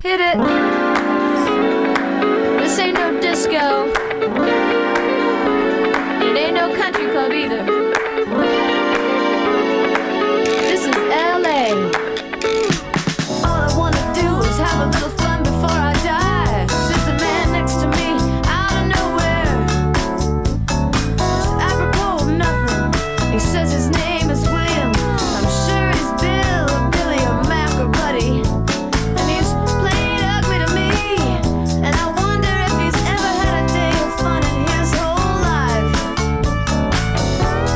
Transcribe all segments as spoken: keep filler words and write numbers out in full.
Hit it. This ain't no disco. It ain't no country club either. This is L A. All I wanna do is have a little fun before I die. Sits a man next to me out of nowhere. It's apropos of nothing. He says his name is William. I'm sure he's Bill or Billy or Mac or Buddy. And he's played ugly to me. And I wonder if he's ever had a day of fun in his whole life.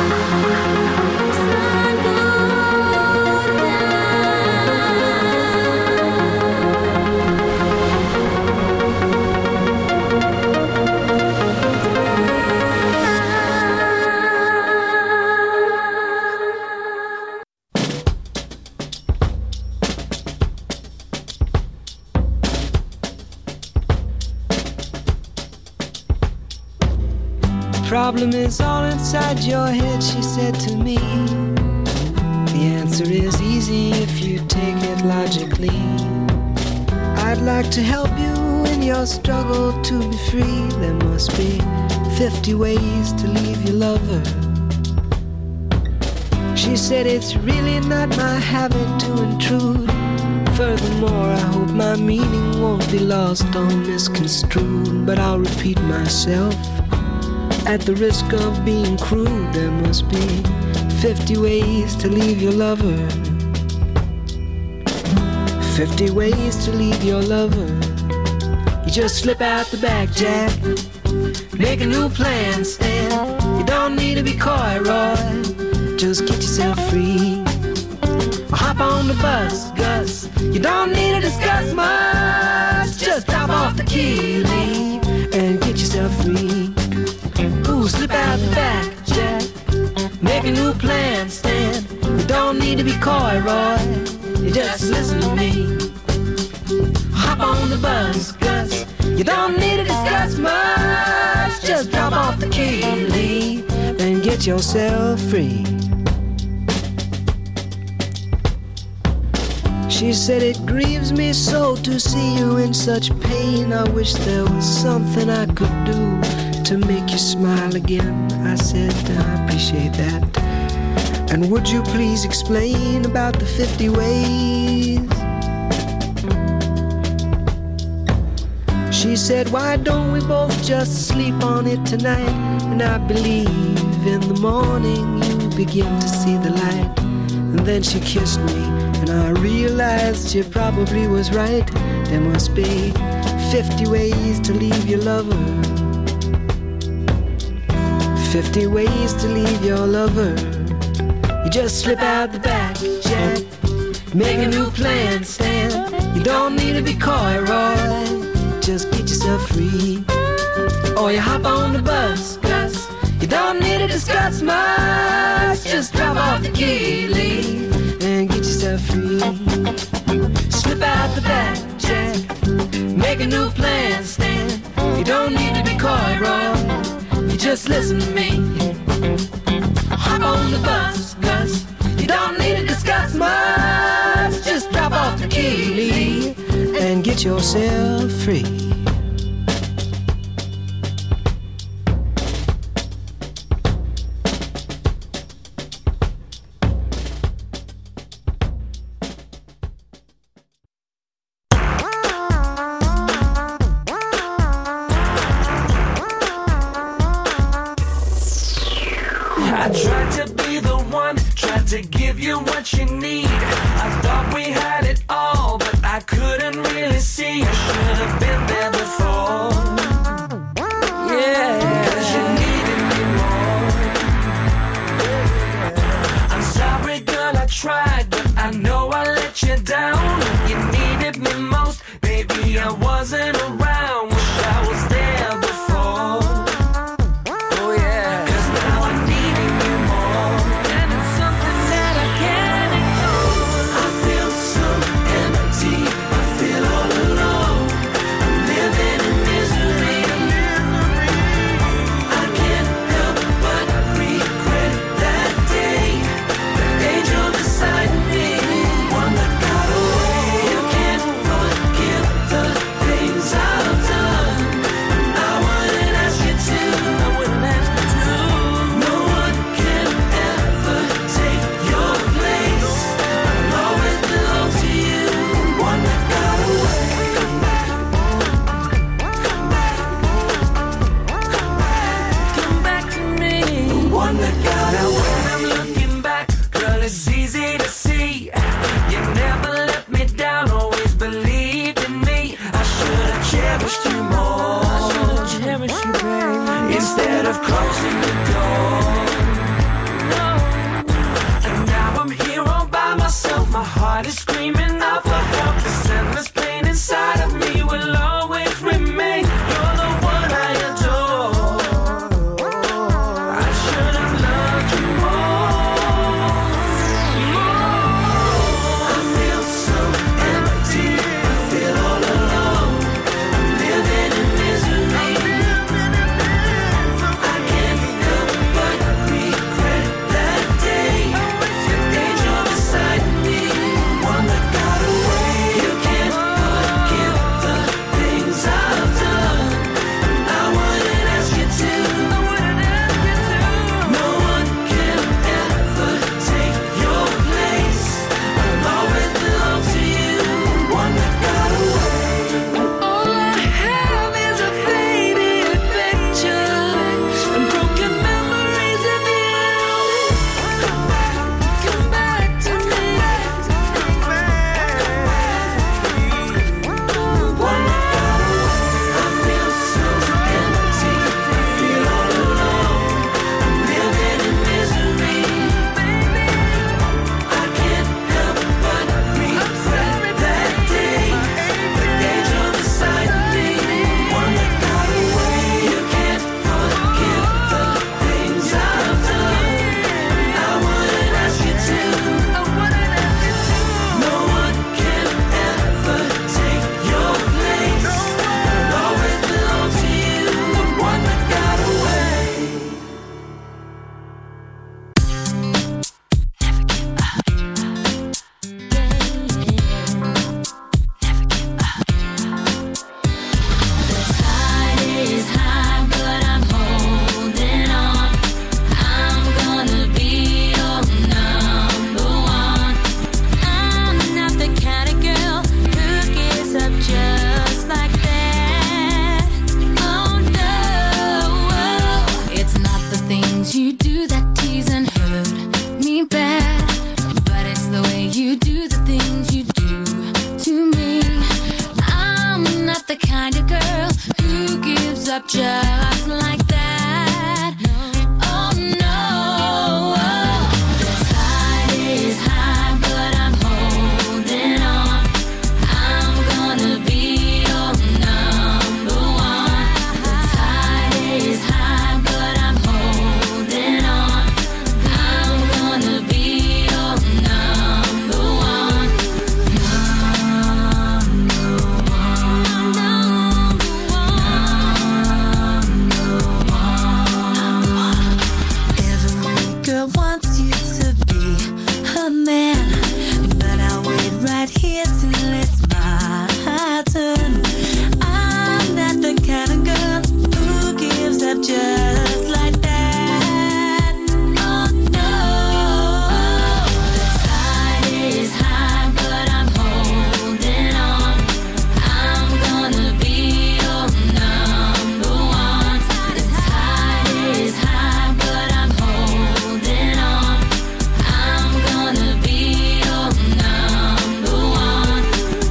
Problem is all inside your head, she said to me. The answer is easy if you take it logically. I'd like to help you in your struggle to be free. There must be fifty ways to leave your lover. She said it's really not my habit to intrude. Furthermore, I hope my meaning won't be lost or misconstrued. But I'll repeat myself. At the risk of being crude, there must be fifty ways to leave your lover. Fifty ways to leave your lover. You just slip out the back, Jack. Make a new plan, Stan. You don't need to be coy, Roy. Just get yourself free. Or hop on the bus, Gus. You don't need to discuss much. Just drop off the key, leave, and get yourself free. Ooh, slip out the back, Jack. Make a new plan, Stan. You don't need to be coy, Roy. You just listen to me. Hop on the bus, Gus. You don't need to discuss much. Just drop off the key, leave, and get yourself free. She said it grieves me so to see you in such pain. I wish there was something I could do to make you smile again. I said, I appreciate that. And would you please explain about the fifty ways? She said, why don't we both just sleep on it tonight? And I believe in the morning you begin to see the light. And then she kissed me, and I realized she probably was right. There must be fifty ways to leave your lover. Fifty ways to leave your lover. You just slip out the back, Jack. Make a new plan, Stan. You don't need to be coy, Roy. Just get yourself free. Or you hop on the bus, Gus. You don't need to discuss much. Just drop off the key, leave, and get yourself free. Slip out the back, Jack. Make a new plan, Stan. You don't need to be coy, Roy. You just listen to me. Hop on the bus, Gus. You don't need to discuss much. Just drop off the key, leave, and get yourself free. I tried to be the one, tried to give you what you need. I thought we had it all, but I couldn't really see. I should have been there before. Yeah, 'cause you needed me more. I'm sorry, girl, I tried, but I know I let you down. You needed me most, baby, I wasn't around. Wish I was there before. Oh yeah, 'cause now I need you more, and it's something that I can't ignore. I feel so empty, I feel all alone. I'm living in misery. I can't help but regret that day. The angel beside me, one that got away. just like that. Oh no, the tide is high, but I'm holding on. I'm gonna be your number one. The tide is high, but I'm holding on. I'm gonna be your number one. Every girl wants you to be her man, but I'll wait right here till it's my turn. I'm not the kind of girl who gives up just like that. Oh no, the tide is high, but I'm holding on. I'm gonna be your number one. The tide is high, but I'm holding on. I'm gonna be your number one.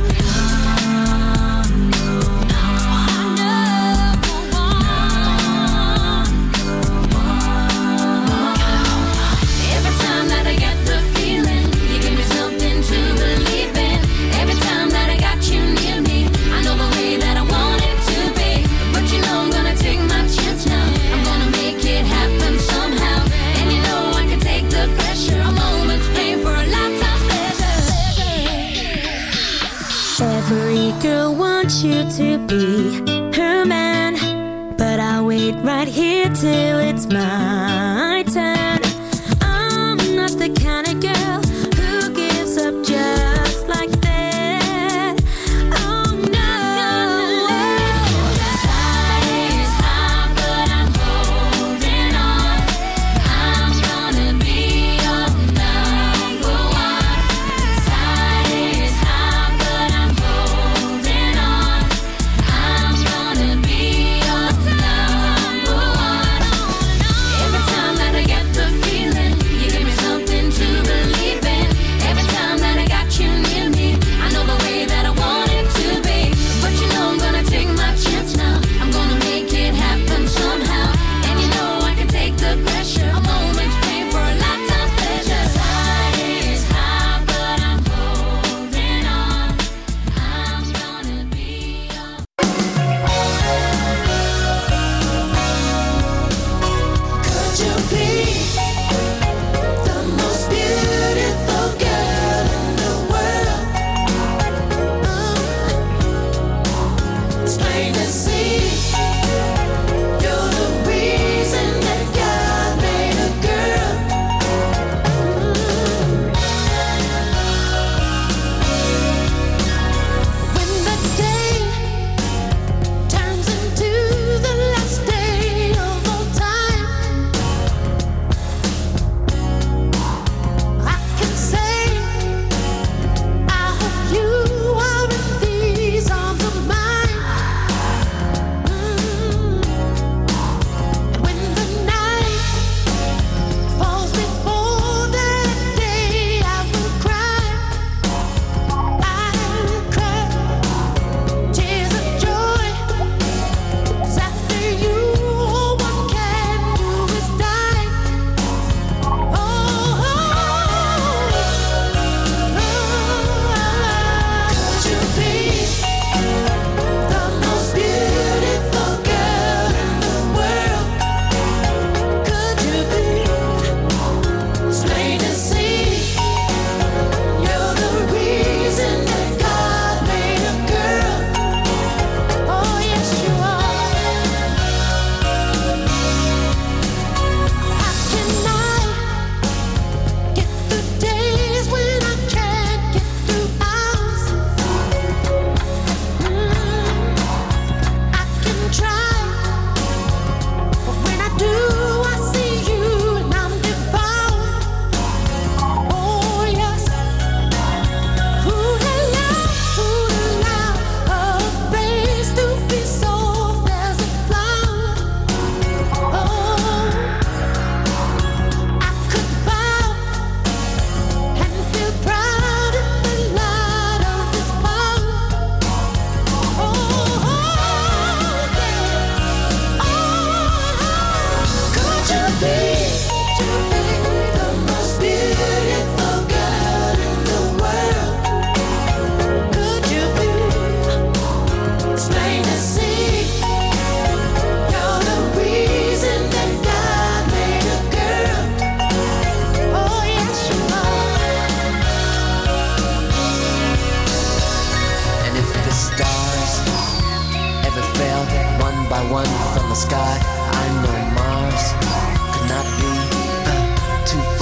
Every time that I get the feeling, you give me something to believe in. Every time that I got you near me, I know the way that I want it to be. But you know I'm gonna take my chance now. I'm gonna make it happen somehow. And you know I can take the pressure. A moment's pain for a lifetime's pleasure. Every girl wants you to be her man, but I'll wait right here till it's my turn. I'm not the kind of girl who gives up just like that. Oh no, the tide is high, but I'm holding on. I'm gonna be your number one. Tide is high, but I'm holding on. I'm gonna be your number one. Every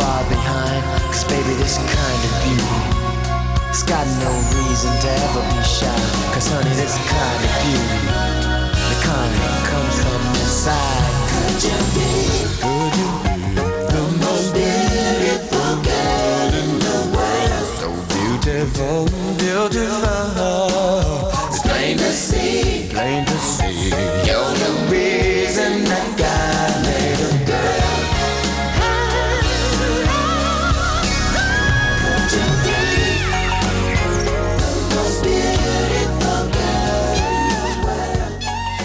far behind. Cause baby, this kind of beauty, it's got no reason to ever be shy. Cause honey, this kind of beauty, the kind that comes from inside. Could you be, could you be the most beautiful girl in the world? So beautiful, beautiful. It's plain to see, plain to see. You're the reason that God made a girl. Could you be the most beautiful girl in the world?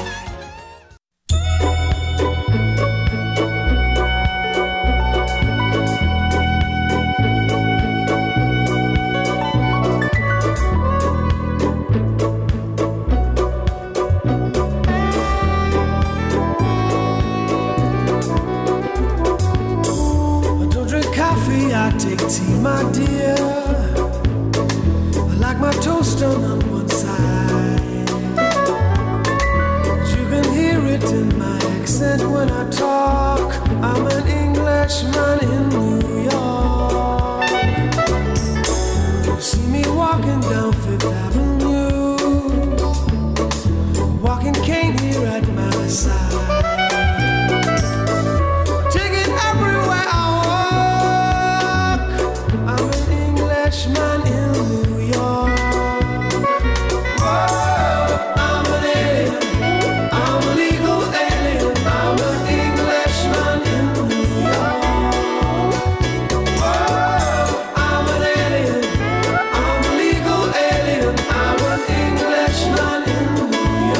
I take tea, my dear. I like my toast done on one side. You can hear it in my accent when I talk. I'm an Englishman in New York. You see me walking down Fifth Avenue, walking cane here at my side. Man in New York. Whoa, I'm an alien. I'm a legal alien. I'm an Englishman in New York. Whoa, I'm an alien. I'm a legal alien. I'm an Englishman in New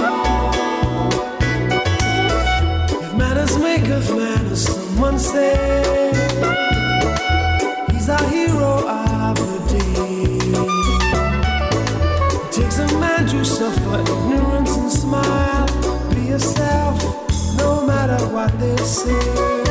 York. If manners make of manners, someone say he's a hero of the takes a man to suffer ignorance and smile. Be yourself, no matter what they say.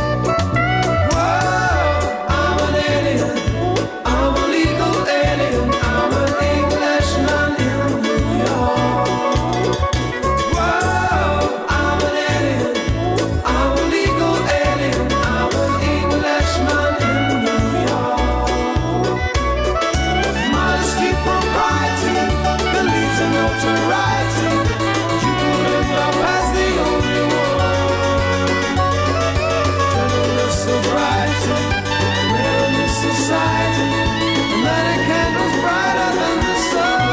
Whoa, I'm an alien. I'm a legal alien. I'm an Englishman in New York. Whoa, I'm an alien. I'm a legal alien. I'm an Englishman in New York. Modesty, propriety, believes in notoriety. You could end up as the only one. Gentleness, sobriety, rare in this society. The lighted candles brighter than the sun.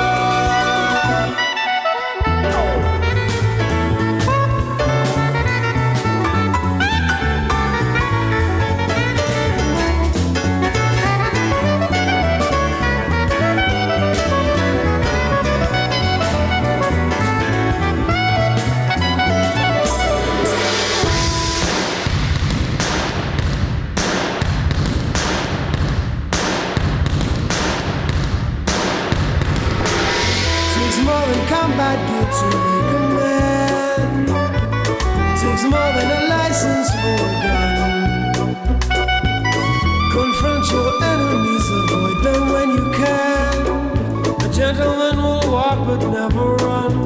Takes more than combat gear to make a man. Takes more than a license for a gun. Confront your enemies, avoid them when you can. A gentleman will walk but never run.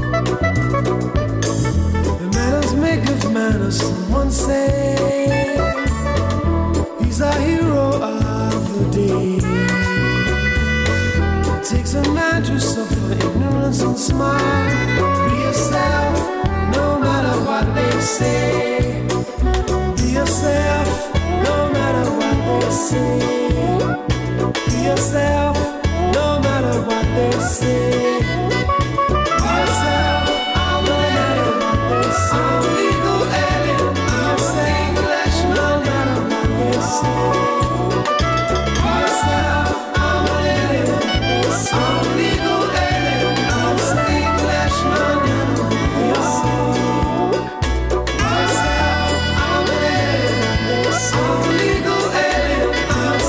The manners make of manners, someone say. He's a hero of the day. Takes a man to suffer ignorance and smile. Be yourself, no matter what they say. Be yourself, no matter what they say. Be yourself, no matter what they say. Be yourself, I'm an alien. I'm a legal alien. I'm an Englishman, no matter what they say. Be yourself, I'm an alien. I'm a legal alien. I'm an Englishman in New York. Myself, I'm an alien. I'm a legal alien. I'm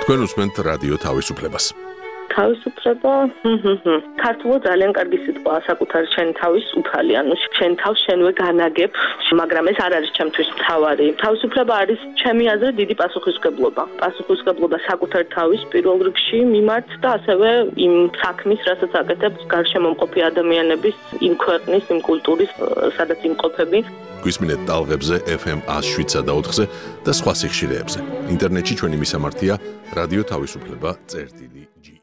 თქვენ უსმენთ რადიო თავისუფლებას. თავისუფლება, ქართულად ძალიან კარგი სიტყვაა საკუთარი შენი თავის უფალი, ანუ შენ თავს შენვე განაგებ, მაგრამ ეს არ არის ჩემთვის მთავარი. თავისუფლება არის ჩემი აზრით დიდი პასუხისმგებლობა. პასუხისმგებლობა საკუთარი თავის პირველ რიგში მიმართ და ასევე იმ საქმის, რასაც აკეთებს გარშემო მყოფი ადამიანების, იმ ქვეყნის, იმ კულტურის, სადაც იმყოფები. გვისმინეთ ტალღებზე ეფ ემ one oh seven და ოთხზე და სხვა სიხშირეებზე. ინტერნეტში ჩვენი მისამართია რადიო თავისუფლება წერტილი ჯი.